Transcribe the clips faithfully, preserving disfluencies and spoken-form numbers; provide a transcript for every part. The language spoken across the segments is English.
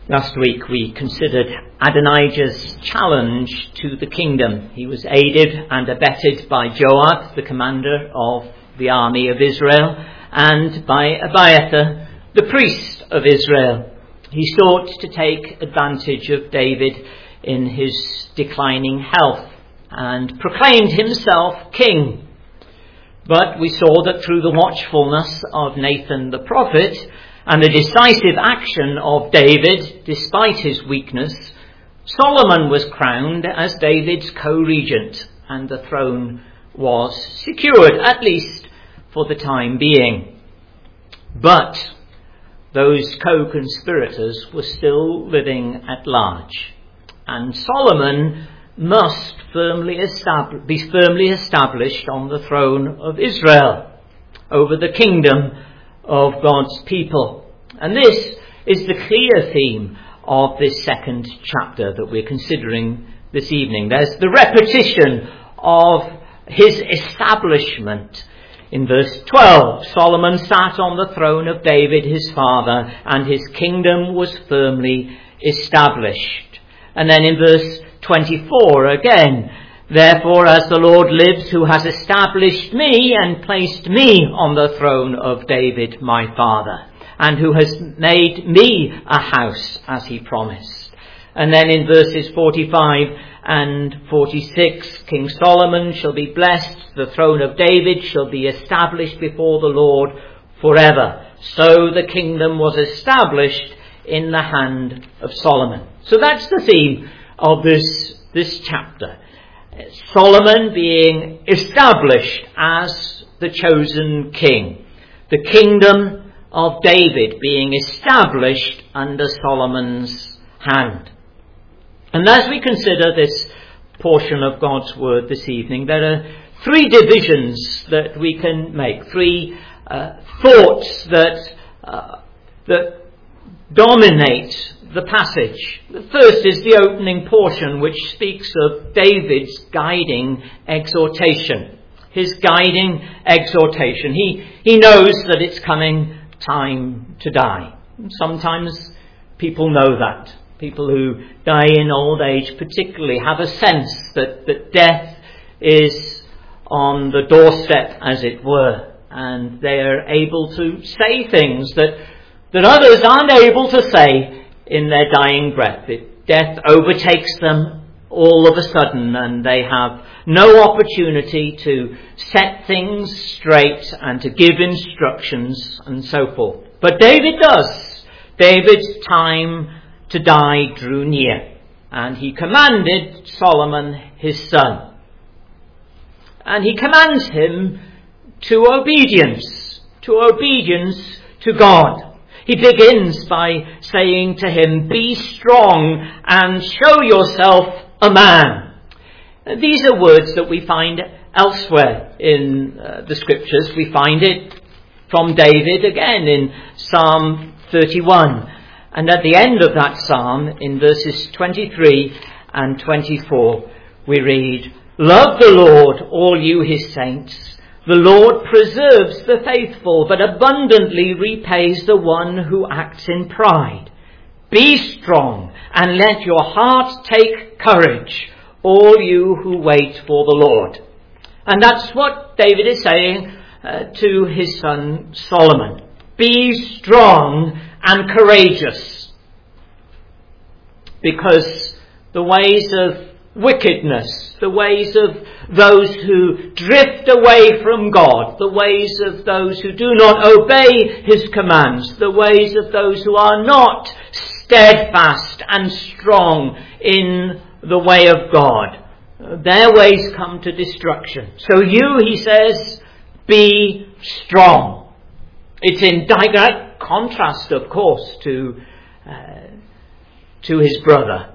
Last week we considered Adonijah's challenge to the kingdom. He was aided and abetted by Joab, the commander of the army of Israel, and by Abiathar, the priest of Israel. He sought to take advantage of David in his declining health and proclaimed himself king. But we saw that through the watchfulness of Nathan the prophet and the decisive action of David, despite his weakness, Solomon was crowned as David's co-regent, and the throne was secured, at least for the time being. But those co-conspirators were still living at large, and Solomon must firmly estab- be firmly established on the throne of Israel, over the kingdom of God's people. And this is the clear theme of this second chapter that we're considering this evening. There's the repetition of his establishment. In verse twelve, Solomon sat on the throne of David his father, and his kingdom was firmly established. And then in verse twenty-four again, therefore as the Lord lives, who has established me and placed me on the throne of David my father, and who has made me a house as he promised. And then in verses forty-five and forty-six, King Solomon shall be blessed, the throne of David shall be established before the Lord forever. So the kingdom was established in the hand of Solomon. So that's the theme of this, this chapter. Solomon being established as the chosen king. The kingdom of David being established under Solomon's hand. And as we consider this portion of God's word this evening, there are three divisions that we can make, three uh, thoughts that uh, that dominate the passage. The first is the opening portion, which speaks of David's guiding exhortation. His guiding exhortation. He, he knows that it's coming time to die. Sometimes people know that. People who die in old age particularly have a sense that, that death is on the doorstep, as it were, and they are able to say things that, that others aren't able to say in their dying breath. It, death overtakes them all of a sudden, and they have no opportunity to set things straight and to give instructions and so forth. But David does. David's time to die drew near, and he commanded Solomon his son. And he commands him to obedience, to obedience to God. He begins by saying to him, be strong and show yourself a man. These are words that we find elsewhere in uh, the scriptures. We find it from David again in Psalm thirty-one. And at the end of that psalm, in verses twenty-three and twenty-four, we read, love the Lord, all you his saints. The Lord preserves the faithful, but abundantly repays the one who acts in pride. Be strong and let your heart take courage, all you who wait for the Lord. And that's what David is saying uh, to his son Solomon. Be strong and courageous, because the ways of wickedness, the ways of those who drift away from God, the ways of those who do not obey his commands, the ways of those who are not steadfast and strong in the way of God, their ways come to destruction. So you, he says, be strong. It's in direct contrast, of course, to uh, to his brother,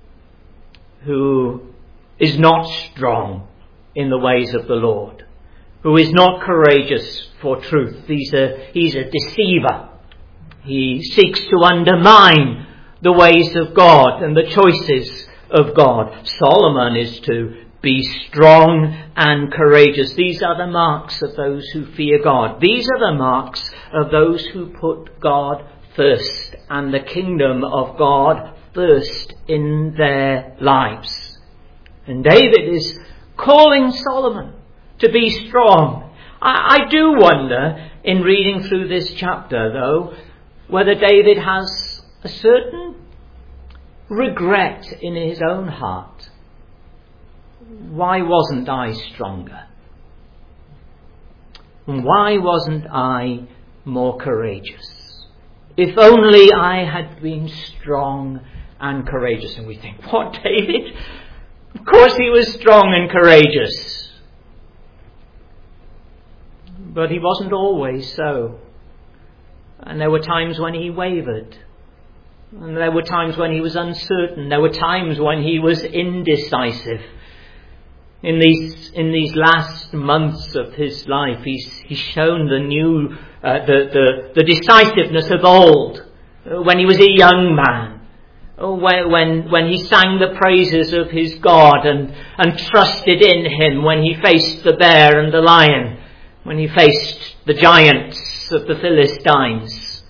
who is not strong in the ways of the Lord, who is not courageous for truth. He's a, he's a deceiver. He seeks to undermine the ways of God and the choices of God. Solomon is to be strong and courageous. These are the marks of those who fear God. These are the marks of those who put God first and the kingdom of God first in their lives. And David is calling Solomon to be strong. I, I do wonder, in reading through this chapter though, whether David has a certain regret in his own heart. Why wasn't I stronger? And why wasn't I more courageous? If only I had been strong and courageous. And we think, what, David? Of course he was strong and courageous. But he wasn't always so. And there were times when he wavered. And there were times when he was uncertain. There were times when he was indecisive. In these in these last months of his life, he's he's shown the new uh, the, the the decisiveness of old, uh, when he was a young man, oh, when when when he sang the praises of his God and and trusted in him when he faced the bear and the lion, when he faced the giants of the Philistines.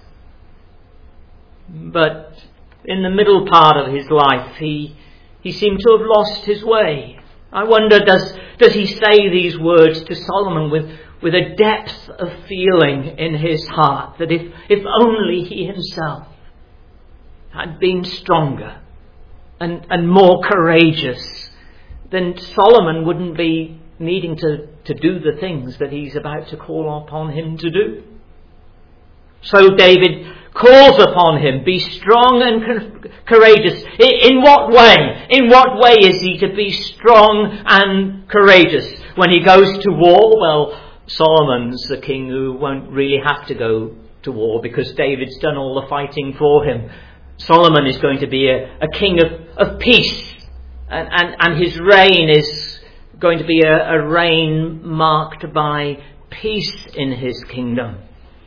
But in the middle part of his life, he he seemed to have lost his way. I wonder, does does he say these words to Solomon with, with a depth of feeling in his heart, that if, if only he himself had been stronger and, and more courageous, then Solomon wouldn't be needing to, to do the things that he's about to call upon him to do. So David calls upon him, be strong and courageous. In what way? In what way is he to be strong and courageous? When he goes to war, well, Solomon's the king who won't really have to go to war because David's done all the fighting for him. Solomon is going to be a, a king of, of peace, and, and, and his reign is going to be a, a reign marked by peace in his kingdom.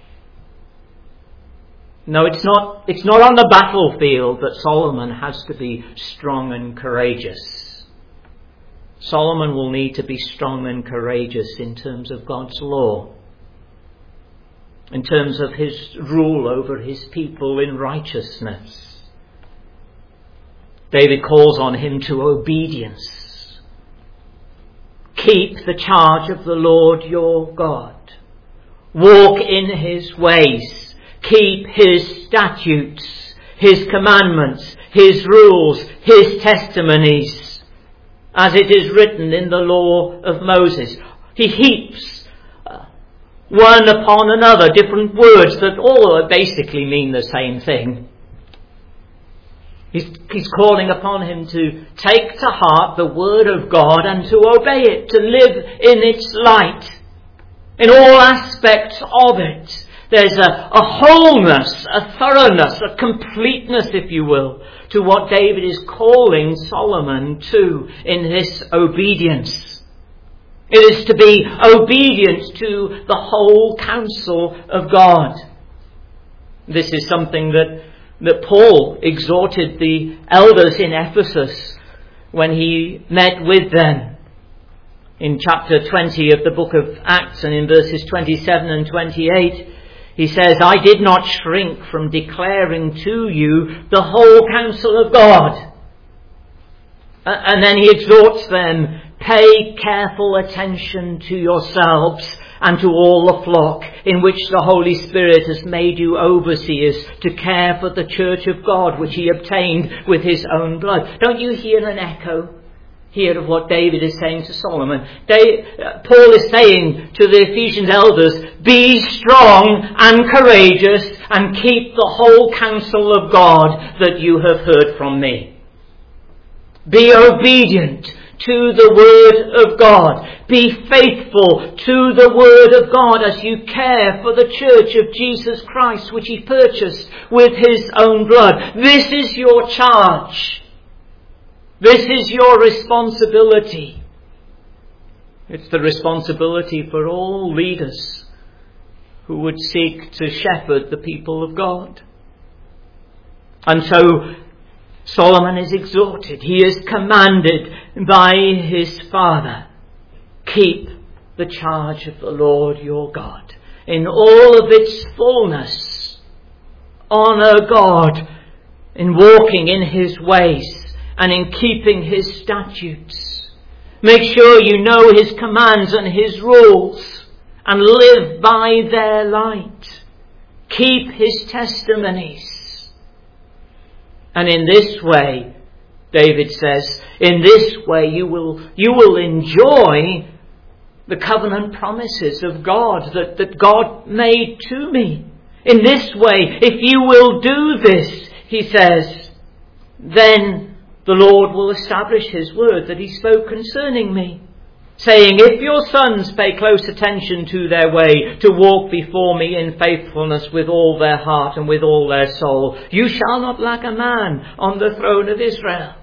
No, it's not, it's not on the battlefield that Solomon has to be strong and courageous. Solomon will need to be strong and courageous in terms of God's law, in terms of his rule over his people in righteousness. David calls on him to obedience. Keep the charge of the Lord your God. Walk in his ways. Keep his statutes, his commandments, his rules, his testimonies, as it is written in the law of Moses. He heaps uh, one upon another different words that all basically mean the same thing. He's, he's calling upon him to take to heart the word of God and to obey it, to live in its light, in all aspects of it. There's a, a wholeness, a thoroughness, a completeness, if you will, to what David is calling Solomon to in this obedience. It is to be obedient to the whole counsel of God. This is something that, that Paul exhorted the elders in Ephesus when he met with them. In chapter twenty of the book of Acts and in verses twenty-seven and twenty-eight, he says, I did not shrink from declaring to you the whole counsel of God. And then he exhorts them, pay careful attention to yourselves and to all the flock in which the Holy Spirit has made you overseers to care for the church of God, which he obtained with his own blood. Don't you hear an echo here of what David is saying to Solomon? They, uh, Paul is saying to the Ephesians elders, be strong and courageous and keep the whole counsel of God that you have heard from me. Be obedient to the word of God. Be faithful to the word of God as you care for the church of Jesus Christ, which he purchased with his own blood. This is your charge. This is your responsibility. It's the responsibility for all leaders who would seek to shepherd the people of God. And so Solomon is exhorted. He is commanded by his father. Keep the charge of the Lord your God in all of its fullness. Honour God in walking in his ways and in keeping his statutes. Make sure you know his commands and his rules and live by their light. Keep his testimonies. And in this way, David says, in this way you will, you will enjoy the covenant promises of God that, that God made to me. In this way, if you will do this, he says, then the Lord will establish his word that he spoke concerning me, saying, if your sons pay close attention to their way, to walk before me in faithfulness with all their heart and with all their soul, you shall not lack a man on the throne of Israel.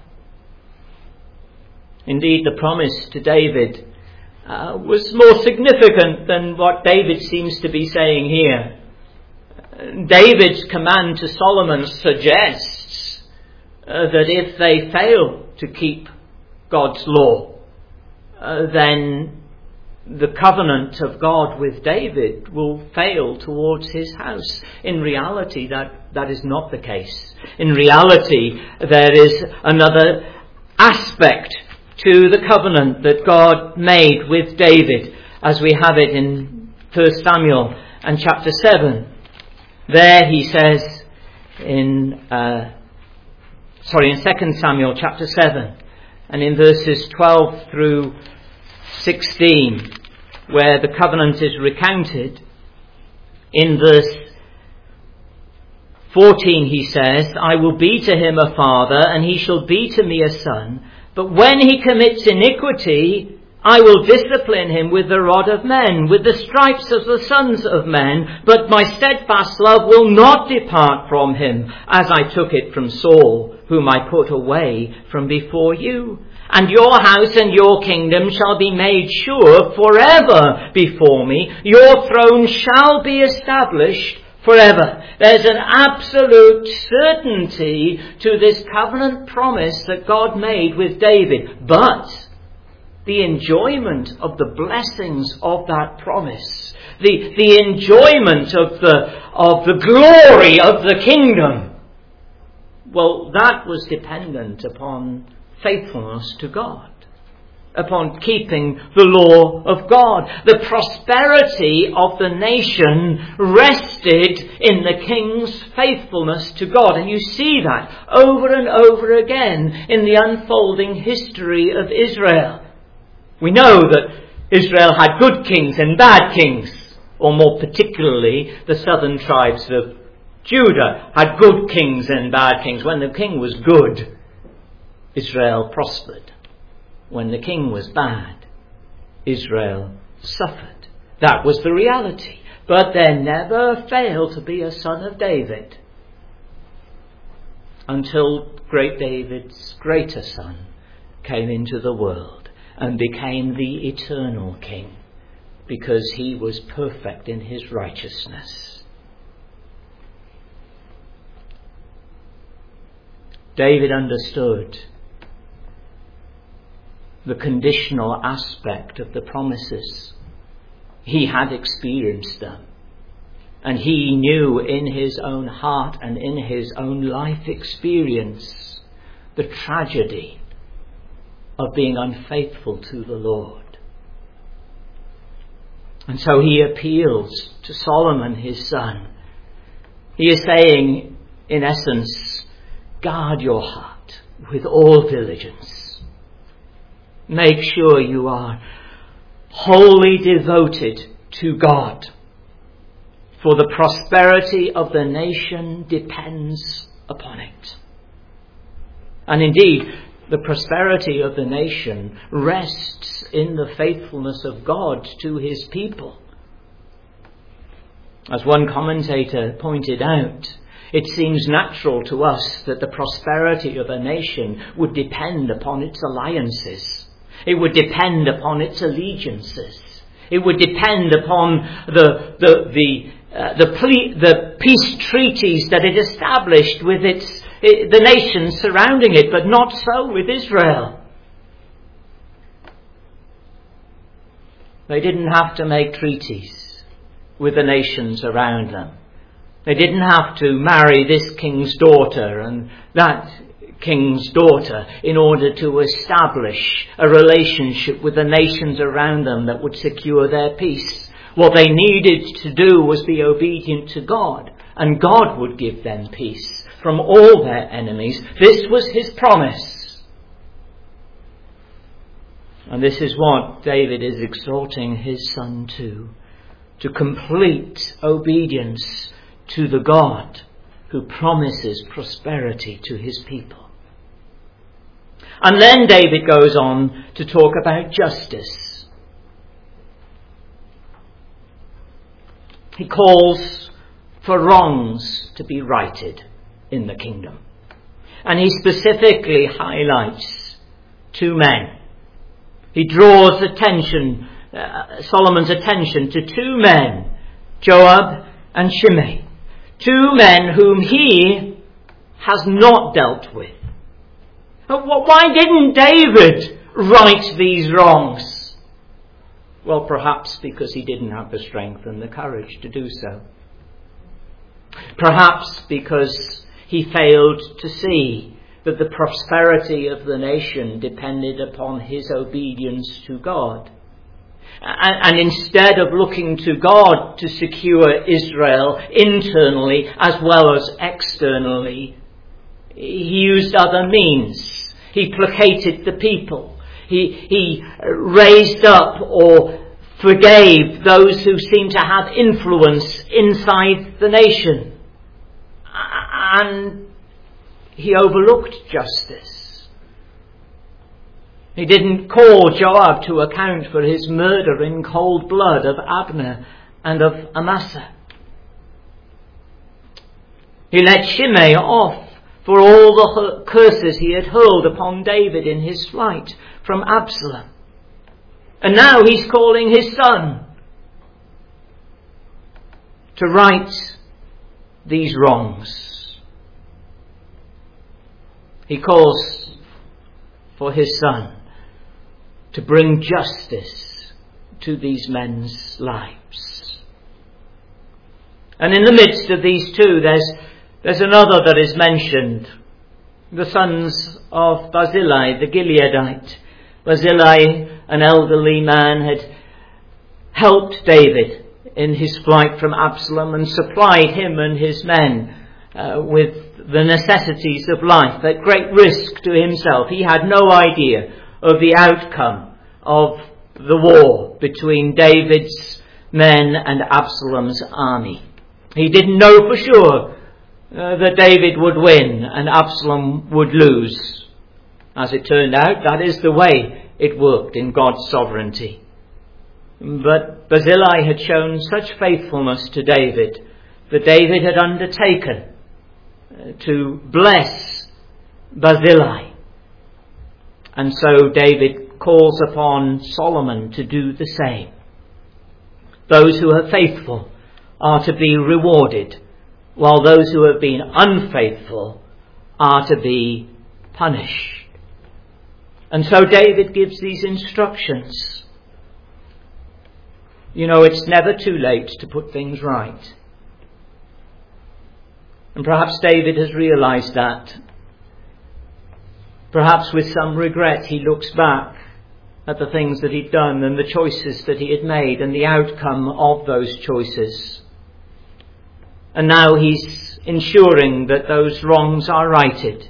Indeed, the promise to David uh, was more significant than what David seems to be saying here. David's command to Solomon suggests uh, that if they fail to keep God's law, uh, then the covenant of God with David will fail towards his house. In reality, that, that is not the case. In reality, there is another aspect to the covenant that God made with David, as we have it in First Samuel and chapter seven. There he says in, uh, sorry, in Second Samuel chapter seven and in verses twelve through sixteen, where the covenant is recounted, in verse fourteen he says, I will be to him a father and he shall be to me a son, but when he commits iniquity, I will discipline him with the rod of men, with the stripes of the sons of men, but my steadfast love will not depart from him, as I took it from Saul, whom I put away from before you. And your house and your kingdom shall be made sure forever before me. Your throne shall be established forever. There's an absolute certainty to this covenant promise that God made with David. But the enjoyment of the blessings of that promise, the, the enjoyment of the, of the glory of the kingdom, well, that was dependent upon faithfulness to God, upon keeping the law of God. The prosperity of the nation rested in the king's faithfulness to God. And you see that over and over again in the unfolding history of Israel. We know that Israel had good kings and bad kings, or more particularly the southern tribes of Judah had good kings and bad kings. When the king was good, Israel prospered. When the king was bad, Israel suffered. That was the reality. But there never failed to be a son of David until great David's greater son came into the world and became the eternal king, because he was perfect in his righteousness. David understood the conditional aspect of the promises. He had experienced them. And he knew in his own heart and in his own life experience the tragedy of being unfaithful to the Lord. And so he appeals to Solomon, his son. He is saying, in essence, guard your heart with all diligence. Make sure you are wholly devoted to God, for the prosperity of the nation depends upon it. And indeed, the prosperity of the nation rests in the faithfulness of God to his people. As one commentator pointed out, it seems natural to us that the prosperity of a nation would depend upon its alliances. It would depend upon its allegiances. It would depend upon the the the uh, the, ple- the peace treaties that it established with its it, the nations surrounding it, but not so with Israel. They didn't have to make treaties with the nations around them. They didn't have to marry this king's daughter and that king's daughter in order to establish a relationship with the nations around them that would secure their peace. What they needed to do was be obedient to God, and God would give them peace from all their enemies. This was his promise. And this is what David is exhorting his son to, to complete obedience to the God who promises prosperity to his people. And then David goes on to talk about justice. He calls for wrongs to be righted in the kingdom. And he specifically highlights two men. He draws attention, uh, Solomon's attention to two men, Joab and Shimei. Two men whom he has not dealt with. But why didn't David right these wrongs? Well, perhaps because he didn't have the strength and the courage to do so. Perhaps because he failed to see that the prosperity of the nation depended upon his obedience to God. And instead of looking to God to secure Israel internally as well as externally, he used other means. He placated the people. He, he raised up or forgave those who seemed to have influence inside the nation. And he overlooked justice. He didn't call Joab to account for his murder in cold blood of Abner and of Amasa. He let Shimei off for all the curses he had hurled upon David in his flight from Absalom. And now he's calling his son to right these wrongs. He calls for his son to bring justice to these men's lives. And in the midst of these two, there's there's another that is mentioned. The sons of Barzillai, the Gileadite. Barzillai, an elderly man, had helped David in his flight from Absalom and supplied him and his men uh, with the necessities of life at great risk to himself. He had no idea of the outcome of the war between David's men and Absalom's army. He didn't know for sure uh, that David would win and Absalom would lose. As it turned out, that is the way it worked in God's sovereignty. But Barzillai had shown such faithfulness to David that David had undertaken to bless Barzillai. And so David calls upon Solomon to do the same. Those who are faithful are to be rewarded, while those who have been unfaithful are to be punished. And so David gives these instructions. You know, it's never too late to put things right. And perhaps David has realized that. Perhaps with some regret he looks back at the things that he'd done and the choices that he had made and the outcome of those choices. And now he's ensuring that those wrongs are righted.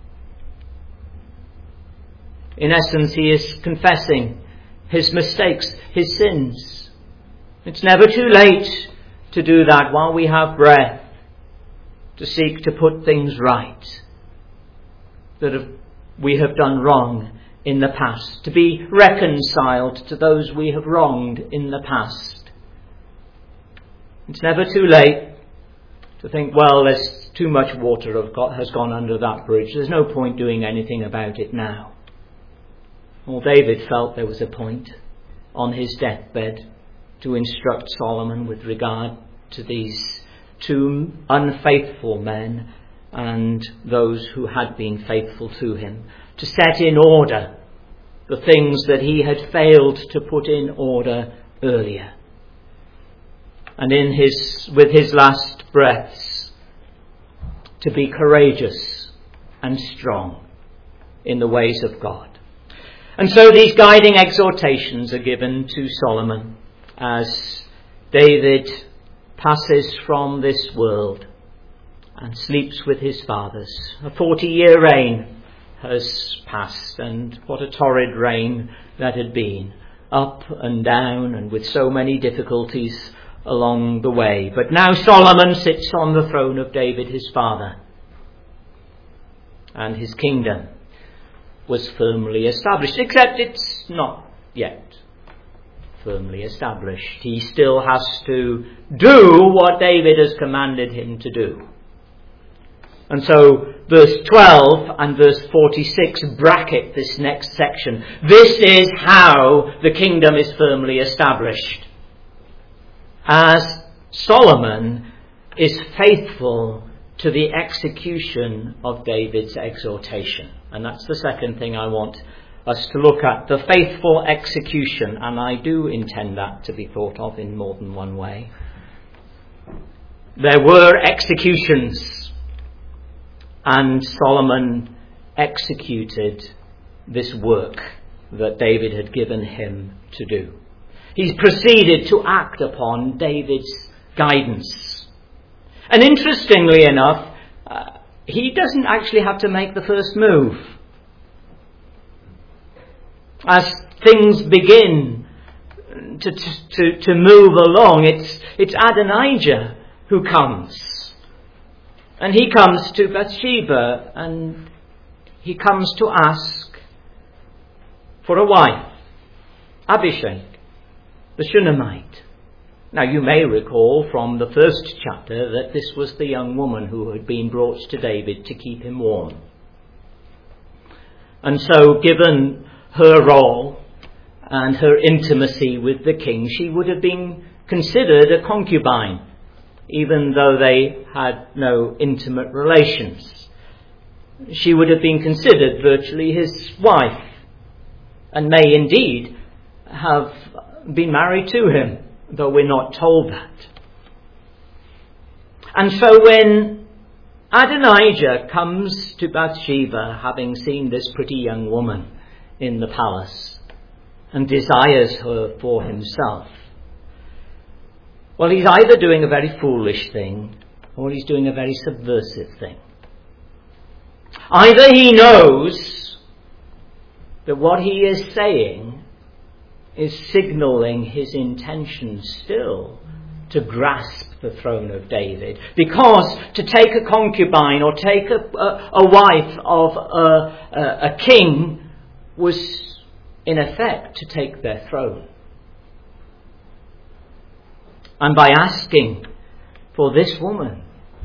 In essence, he is confessing his mistakes, his sins. It's never too late to do that while we have breath, to seek to put things right that we have done wrong in the past, to be reconciled to those we have wronged in the past. It's never too late to think, well, there's too much water has gone under that bridge. There's no point doing anything about it now. Well, David felt there was a point on his deathbed to instruct Solomon with regard to these two unfaithful men and those who had been faithful to him, to set in order the things that he had failed to put in order earlier. And in his, with his last breaths, to be courageous and strong in the ways of God. And so these guiding exhortations are given to Solomon as David passes from this world and sleeps with his fathers. A forty-year reign has passed, and what a torrid reign that had been, up and down and with so many difficulties along the way. But now Solomon sits on the throne of David his father, and his kingdom was firmly established, except it's not yet firmly established. He still has to do what David has commanded him to do. And so verse twelve and verse forty-six bracket this next section. This is how the kingdom is firmly established, as Solomon is faithful to the execution of David's exhortation. And that's the second thing I want us to look at, the faithful execution. And I do intend that to be thought of in more than one way. There were executions, and Solomon executed this work that David had given him to do. He's proceeded to act upon David's guidance. And interestingly enough, uh, he doesn't actually have to make the first move. As things begin to, to, to move along, it's, it's Adonijah who comes. And he comes to Bathsheba, and he comes to ask for a wife, Abishag, the Shunammite. Now, you may recall from the first chapter that this was the young woman who had been brought to David to keep him warm. And so, given her role and her intimacy with the king, she would have been considered a concubine, even though they had no intimate relations. She would have been considered virtually his wife, and may indeed have been married to him, though we're not told that. And so when Adonijah comes to Bathsheba, having seen this pretty young woman in the palace, and desires her for himself, well, he's either doing a very foolish thing, or he's doing a very subversive thing. Either he knows that what he is saying is signalling his intention still to grasp the throne of David, because to take a concubine or take a, a, a wife of a, a, a king was in effect to take their throne. And by asking for this woman,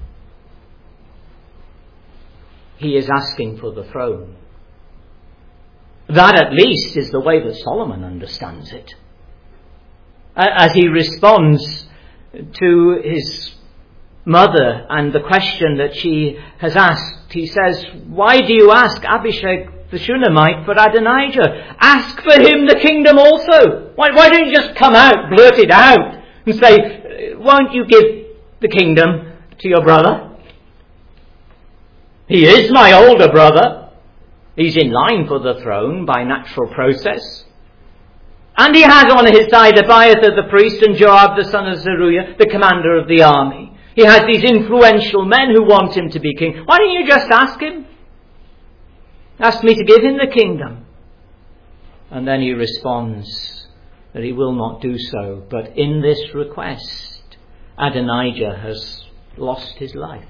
he is asking for the throne. That at least is the way that Solomon understands it. As he responds to his mother and the question that she has asked, he says, "Why do you ask Abishag the Shunammite for Adonijah? Ask for him the kingdom also. Why, why don't you just come out, blurt it out, and say, won't you give the kingdom to your brother? He is my older brother. He's in line for the throne by natural process. And he has on his side Abiathar the priest and Joab the son of Zeruiah, the commander of the army. He has these influential men who want him to be king. Why don't you just ask him? Ask me to give him the kingdom." And then he responds that he will not do so. But in this request, Adonijah has lost his life.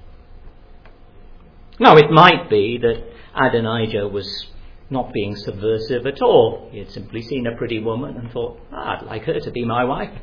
Now, it might be that Adonijah was not being subversive at all. He had simply seen a pretty woman and thought, ah, I'd like her to be my wife.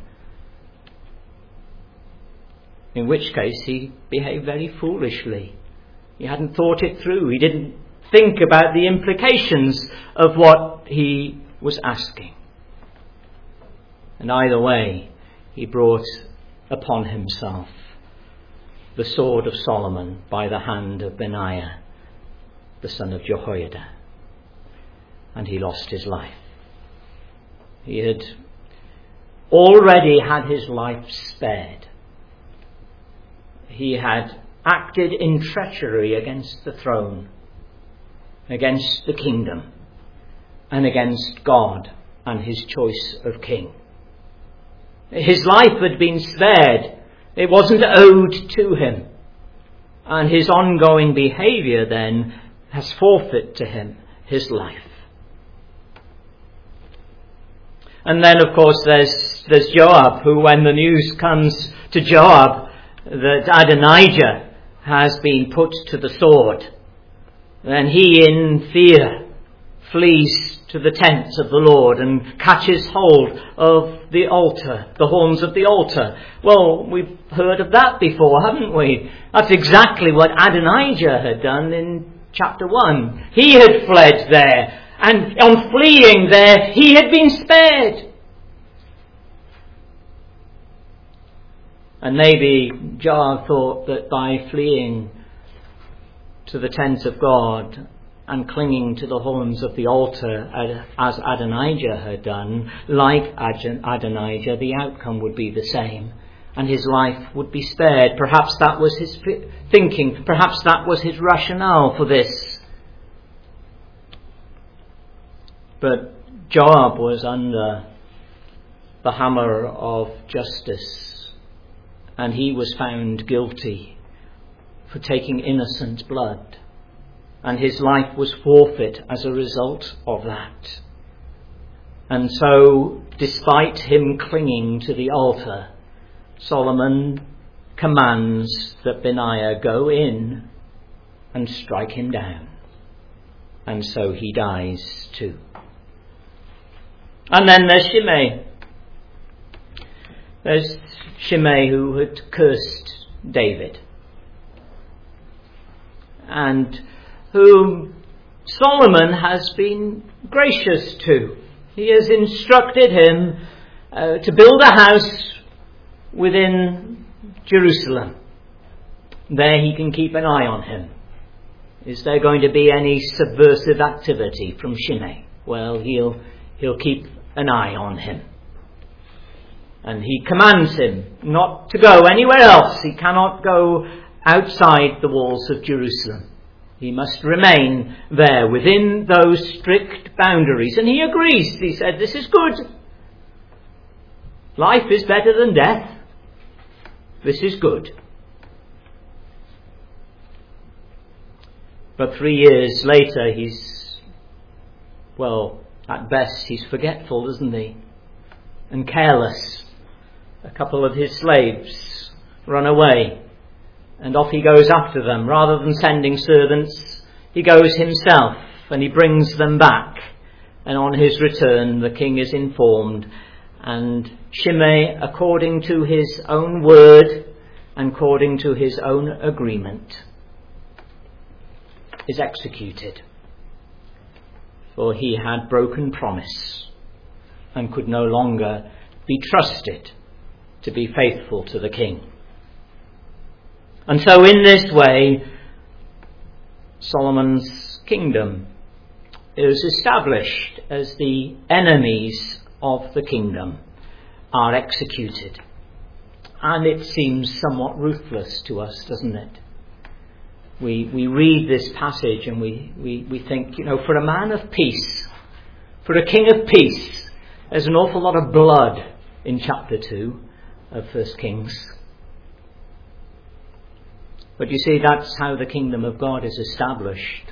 In which case he behaved very foolishly. He hadn't thought it through. He didn't think about the implications of what he was asking. And either way, he brought upon himself the sword of Solomon by the hand of Benaiah, the son of Jehoiada. And he lost his life. He had already had his life spared. He had acted in treachery against the throne, against the kingdom, and against God and his choice of king. His life had been spared. It wasn't owed to him. And his ongoing behaviour then has forfeit to him his life. And then, of course, there's, there's Joab, who, when the news comes to Joab that Adonijah has been put to the sword, then he, in fear, flees to the tents of the Lord and catches hold of the altar, the horns of the altar. Well, we've heard of that before, haven't we? That's exactly what Adonijah had done in chapter one. He had fled there, and on fleeing there, he had been spared. And maybe Joab thought that by fleeing to the tent of God and clinging to the horns of the altar as Adonijah had done, like Adonijah, the outcome would be the same, and his life would be spared. Perhaps that was his thinking. Perhaps that was his rationale for this. But Joab was under the hammer of justice, and he was found guilty for taking innocent blood. And his life was forfeit as a result of that. And so, despite him clinging to the altar, Solomon commands that Benaiah go in and strike him down. And so he dies too. And then there's Shimei. There's Shimei, who had cursed David, and whom Solomon has been gracious to. He has instructed him uh, to build a house within Jerusalem. There he can keep an eye on him. Is there going to be any subversive activity from Shimei? Well, he'll he'll keep an eye on him. And he commands him not to go anywhere else. He cannot go outside the walls of Jerusalem. He must remain there within those strict boundaries. And he agrees. He said, this is good. Life is better than death. This is good. But three years later, he's, well, at best, he's forgetful, isn't he? And careless. A couple of his slaves run away, and off he goes after them. Rather than sending servants, he goes himself, and he brings them back. And on his return, the king is informed, and Shimei, according to his own word and according to his own agreement, is executed. For he had broken promise and could no longer be trusted to be faithful to the king. And so in this way, Solomon's kingdom is established as the enemies of the kingdom are executed. And it seems somewhat ruthless to us, doesn't it? We we read this passage and we, we, we think, you know, for a man of peace, for a king of peace, there's an awful lot of blood in chapter two of First Kings. But you see, that's how the kingdom of God is established.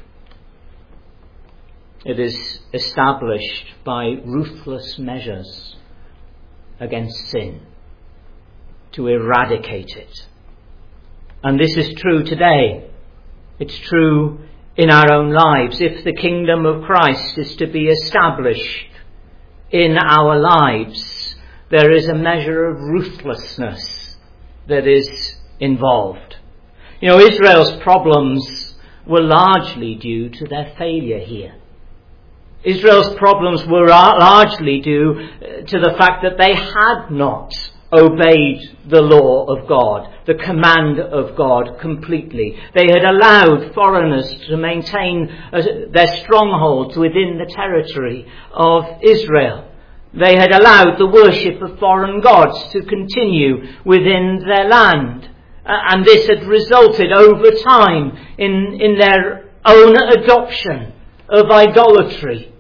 It is established by ruthless measures against sin, to eradicate it. And this is true today. It's true in our own lives. If the kingdom of Christ is to be established in our lives, there is a measure of ruthlessness that is involved. You know, Israel's problems were largely due to their failure here. Israel's problems were largely due to the fact that they had not obeyed the law of God, the command of God completely. They had allowed foreigners to maintain their strongholds within the territory of Israel. They had allowed the worship of foreign gods to continue within their land. And this had resulted over time in, in their own adoption of idolatry.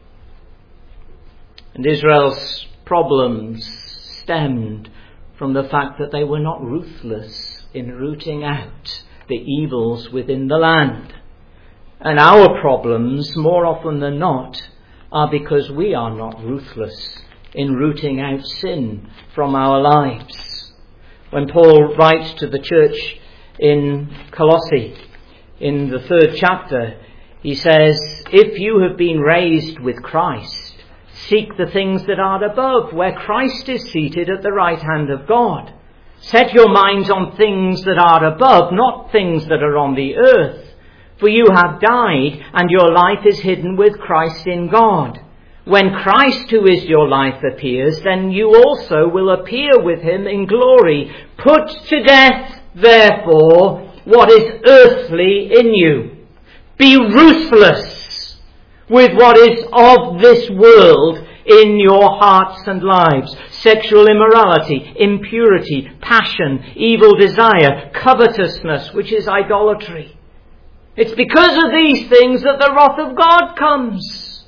And Israel's problems stemmed from the fact that they were not ruthless in rooting out the evils within the land. And our problems, more often than not, are because we are not ruthless in rooting out sin from our lives. When Paul writes to the church in Colossae, in the third chapter, he says, "If you have been raised with Christ, seek the things that are above, where Christ is seated at the right hand of God. Set your minds on things that are above, not things that are on the earth. For you have died, and your life is hidden with Christ in God. When Christ, who is your life, appears, then you also will appear with him in glory. Put to death, therefore, what is earthly in you. Be ruthless with what is of this world in your hearts and lives. Sexual immorality, impurity, passion, evil desire, covetousness, which is idolatry. It's because of these things that the wrath of God comes.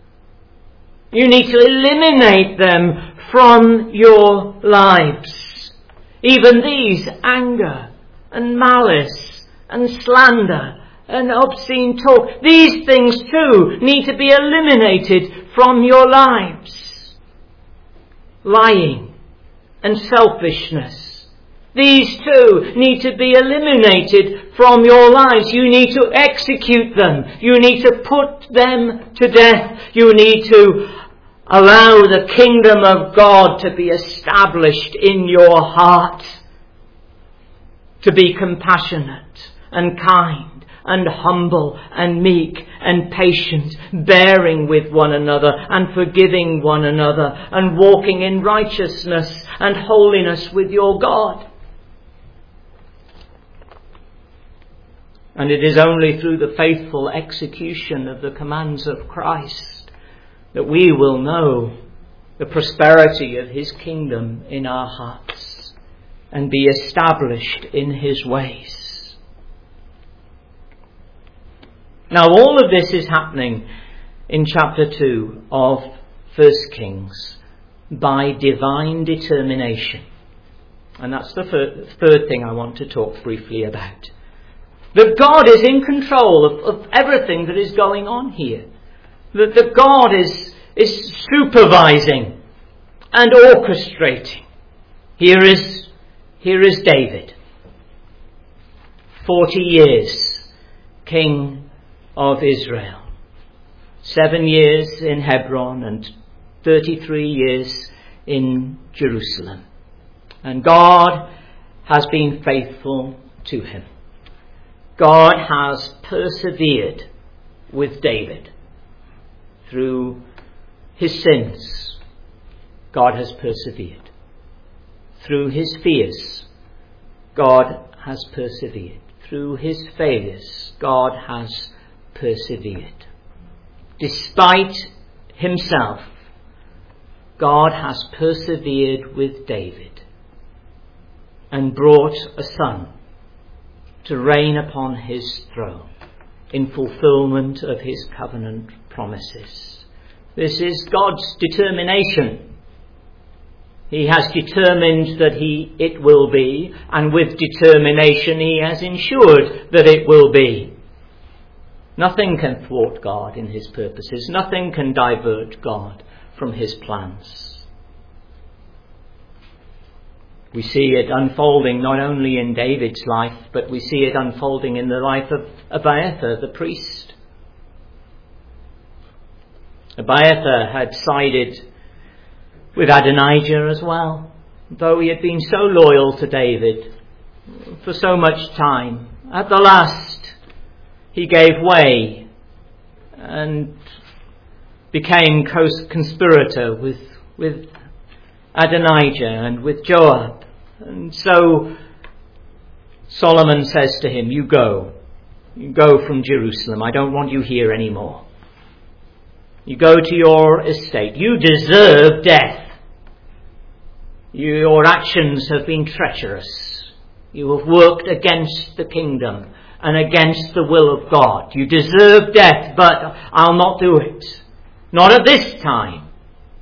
You need to eliminate them from your lives. Even these, anger and malice and slander and obscene talk, these things too need to be eliminated from your lives. Lying and selfishness, these too need to be eliminated from your lives. You need to execute them. You need to put them to death. You need to allow the kingdom of God to be established in your heart. To be compassionate and kind and humble and meek and patient, bearing with one another and forgiving one another and walking in righteousness and holiness with your God. And it is only through the faithful execution of the commands of Christ that we will know the prosperity of his kingdom in our hearts and be established in his ways. Now, all of this is happening in chapter two of First Kings by divine determination. And that's the third thing I want to talk briefly about. That God is in control of, of everything that is going on here. That, that God is, is supervising and orchestrating. Here is, here is David. Forty years, king of Israel. Seven years in Hebron and thirty-three years in Jerusalem. And God has been faithful to him. God has persevered with David through his sins. God has persevered. Through his fears, God has persevered. Through his failures, God has persevered. Despite himself, God has persevered with David and brought a son to reign upon his throne in fulfillment of his covenant promises. This is God's determination. He has determined that he it will be, and with determination he has ensured that it will be. Nothing can thwart God in his purposes. Nothing can divert God from his plans. We see it unfolding not only in David's life, but we see it unfolding in the life of Abiathar, the priest. Abiathar had sided with Adonijah as well, though he had been so loyal to David for so much time. At the last, he gave way and became co-conspirator with, with Adonijah and with Joab. And so Solomon says to him, you go. You go from Jerusalem. I don't want you here anymore. You go to your estate. You deserve death. Your actions have been treacherous. You have worked against the kingdom and against the will of God. You deserve death, but I'll not do it. Not at this time.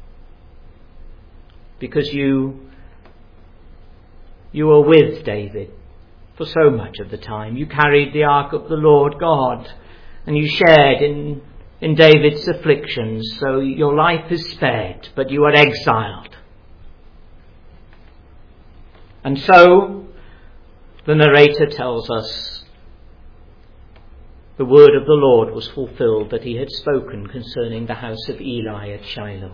Because you, you were with David for so much of the time. You carried the ark of the Lord God, and you shared in, in David's afflictions. So your life is spared, but you are exiled. And so, the narrator tells us, the word of the Lord was fulfilled that he had spoken concerning the house of Eli at Shiloh.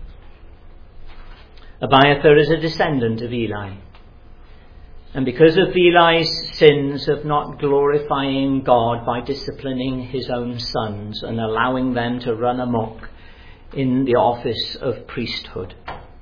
Abiathar is a descendant of Eli. And because of Eli's sins of not glorifying God by disciplining his own sons and allowing them to run amok in the office of priesthood,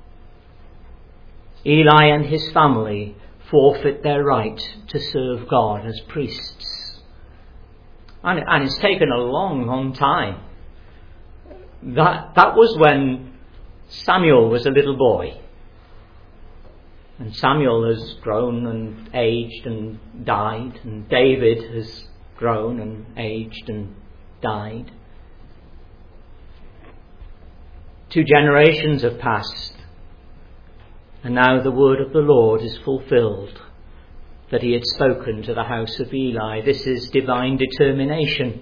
Eli and his family forfeit their right to serve God as priests. And, and it's taken a long, long time. That, that was when Samuel was a little boy. And Samuel has grown and aged and died. And David has grown and aged and died. Two generations have passed. And now the word of the Lord is fulfilled, that he had spoken to the house of Eli. This is divine determination.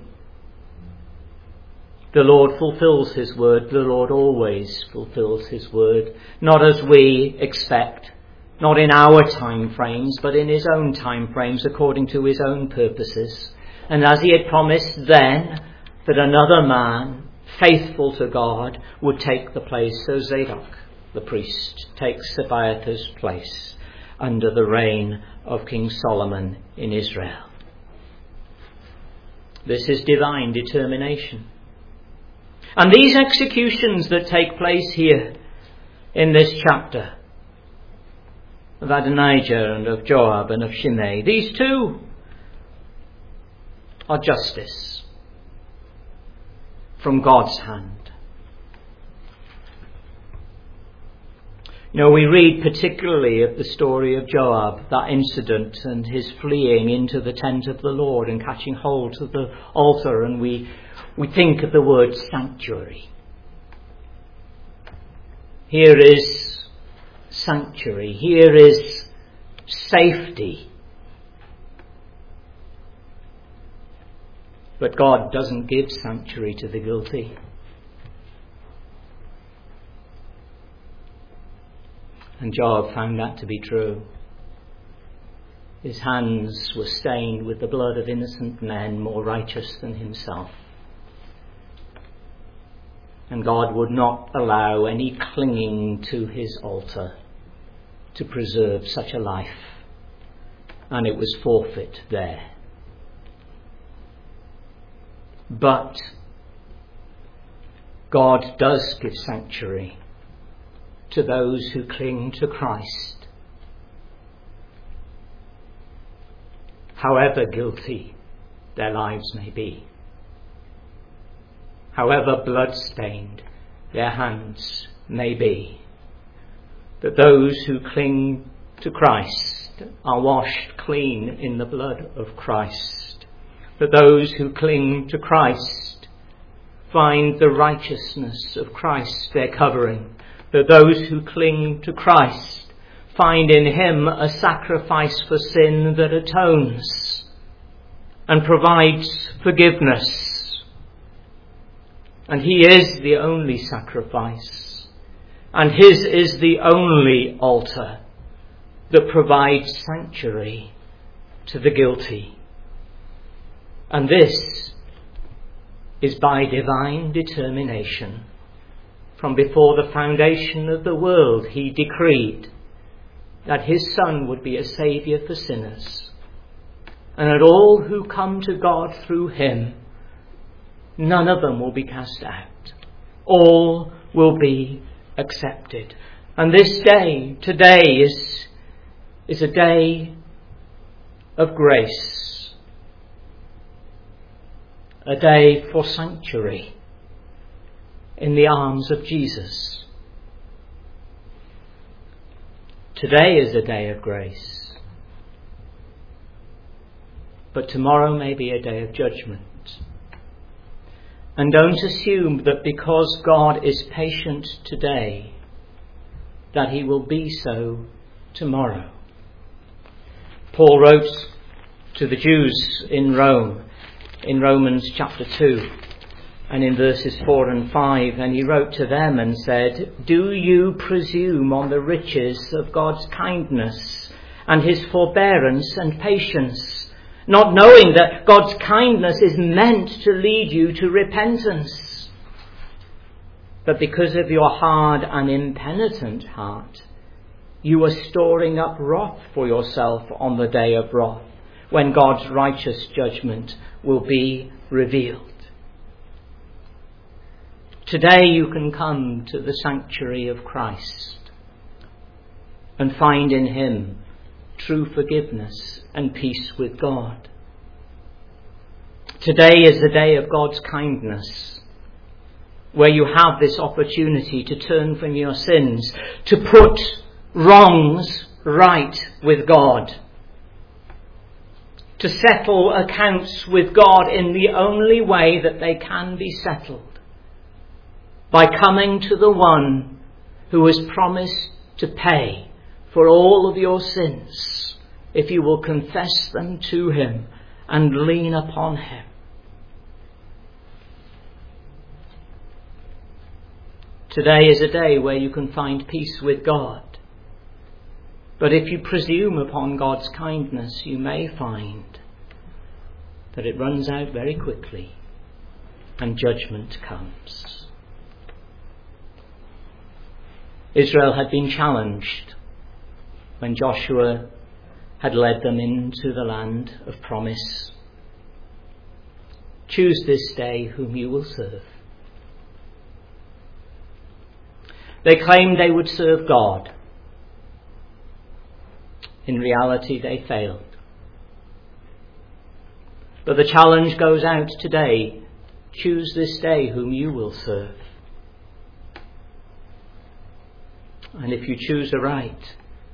The Lord fulfills his word. The Lord always fulfills his word. Not as we expect, not in our time frames, but in his own time frames, according to his own purposes. And as he had promised then, that another man, faithful to God, would take the place, so Zadok, the priest, takes Abiathar's place under the reign of King Solomon in Israel. This is divine determination. And these executions that take place here in this chapter of Adonijah and of Joab and of Shimei, these two are justice from God's hand. You know, we read particularly of the story of Joab, that incident, and his fleeing into the tent of the Lord and catching hold of the altar, and we, we think of the word sanctuary. Here is sanctuary. Here is safety. But God doesn't give sanctuary to the guilty. And Joab found that to be true. His hands were stained with the blood of innocent men more righteous than himself. And God would not allow any clinging to his altar to preserve such a life. And it was forfeit there. But God does give sanctuary to those who cling to Christ, however guilty their lives may be, however blood-stained their hands may be, that those who cling to Christ are washed clean in the blood of Christ, that those who cling to Christ find the righteousness of Christ their covering, that those who cling to Christ find in him a sacrifice for sin that atones and provides forgiveness. And he is the only sacrifice, and his is the only altar that provides sanctuary to the guilty. And this is by divine determination. From before the foundation of the world, he decreed that his Son would be a saviour for sinners, and that all who come to God through him, none of them will be cast out. All will be accepted. And this day, today, is, is a day of grace, a day for sanctuary in the arms of Jesus. Today is a day of grace. but tomorrow may be a day of judgment. And don't assume that because God is patient today, that he will be so tomorrow. Paul wrote to the Jews in Rome, in Romans chapter two, and in verses four and five, and he wrote to them and said, "Do you presume on the riches of God's kindness and his forbearance and patience, not knowing that God's kindness is meant to lead you to repentance? But because of your hard and impenitent heart, you are storing up wrath for yourself on the day of wrath, when God's righteous judgment will be revealed." Today you can come to the sanctuary of Christ and find in him true forgiveness and peace with God. Today is the day of God's kindness, where you have this opportunity to turn from your sins, to put wrongs right with God, to settle accounts with God in the only way that they can be settled, by coming to the one who has promised to pay for all of your sins if you will confess them to him and lean upon him. Today is a day where you can find peace with God. But if you presume upon God's kindness, you may find that it runs out very quickly and judgment comes. Israel had been challenged when Joshua had led them into the land of promise. Choose this day whom you will serve. They claimed they would serve God. In reality, they failed. But the challenge goes out today. Choose this day whom you will serve. And if you choose aright,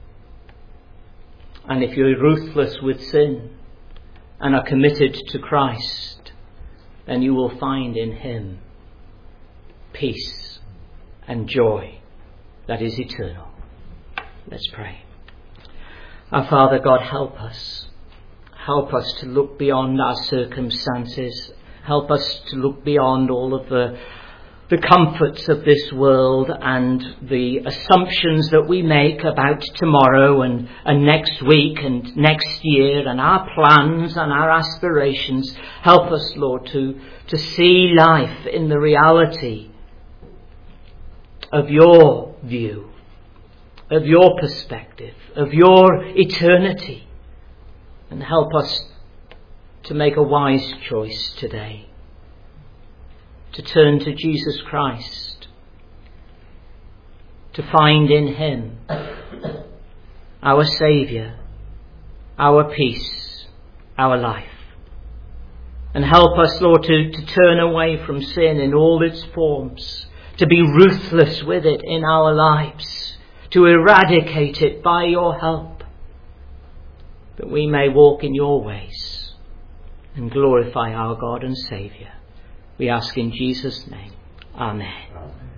and if you're ruthless with sin and are committed to Christ, then you will find in him peace and joy that is eternal. Let's pray. Our Father God, help us. Help us to look beyond our circumstances. Help us to look beyond all of the the comforts of this world and the assumptions that we make about tomorrow and, and next week and next year and our plans and our aspirations. Help us, Lord, to, to see life in the reality of your view, of your perspective, of your eternity. And help us to make a wise choice today, to turn to Jesus Christ, to find in him our Saviour, our peace, our life. And help us, Lord, to, to turn away from sin in all its forms, to be ruthless with it in our lives, to eradicate it by your help, that we may walk in your ways and glorify our God and Saviour. We ask in Jesus' name. Amen. Amen.